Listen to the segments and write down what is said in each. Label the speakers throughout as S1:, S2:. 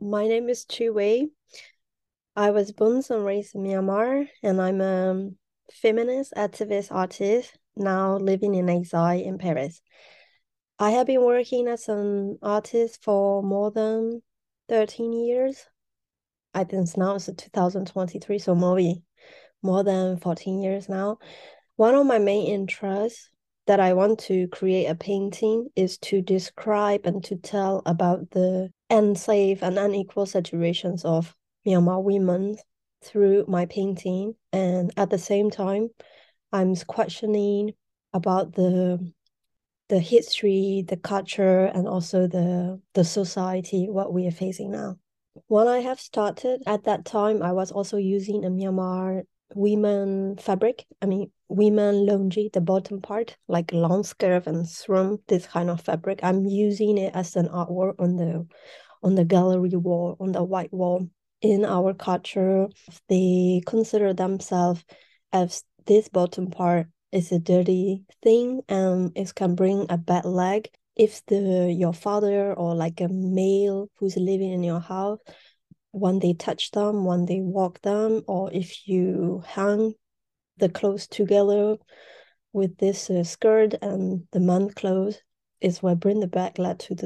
S1: My name is Chu Wei. I was born and raised in Myanmar, and I'm a feminist activist artist now living in exile in Paris. I have been working as an artist for more than 13 years. I think now it's 2023, so maybe more than 14 years now. One of my main interests that I want to create a painting is to describe and to tell about the unsafe and unequal situations of Myanmar women through my painting. And at the same time, I'm questioning about the history, the culture, and also the society, what we are facing now. When I have started at that time, I was also using a Myanmar women fabric. I mean, women lingerie, the bottom part, like long skirt and sarong, this kind of fabric. I'm using it as an artwork on the gallery wall, on the white wall. In our culture, they consider themselves as this bottom part is a dirty thing and it can bring a bad luck if your father or like a male who's living in your house, when they touch them, when they walk them, or if you hang the clothes together with this skirt and the man clothes, is what bring the bad luck to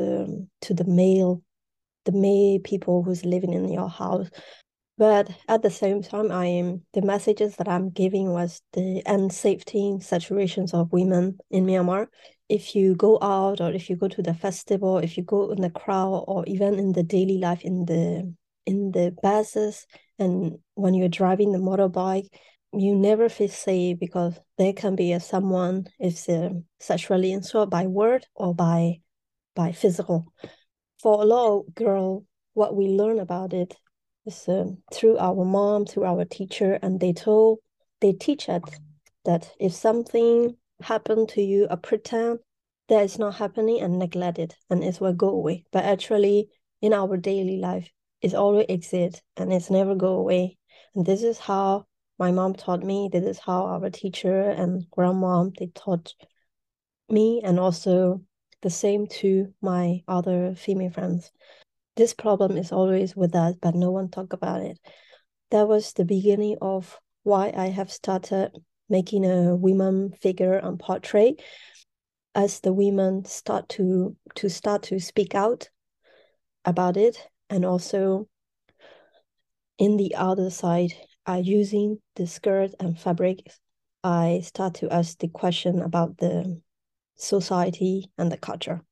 S1: the male people who's living in your house. But at the same time, the messages that I'm giving was the unsafety situations of women in Myanmar. If you go out or if you go to the festival, if you go in the crowd or even in the daily life in the buses and when you're driving the motorbike, you never feel safe because there can be someone is sexually assaulted by word or by physical. For a lot of girl, what we learn about it is through our mom, through our teacher, and they teach us that if something happened to you, pretend that it's not happening and neglect it, and it will go away. But actually, in our daily life, it always exists and it's never go away. And this is how my mom taught me. This is how our teacher and grandmom they taught me, and also the same to my other female friends. This problem is always with us, but no one talk about it. That was the beginning of why I have started making a women figure and portrait. As the women start to speak out about it, and also in the other side, using the skirt and fabric, I start to ask the question about the society and the culture.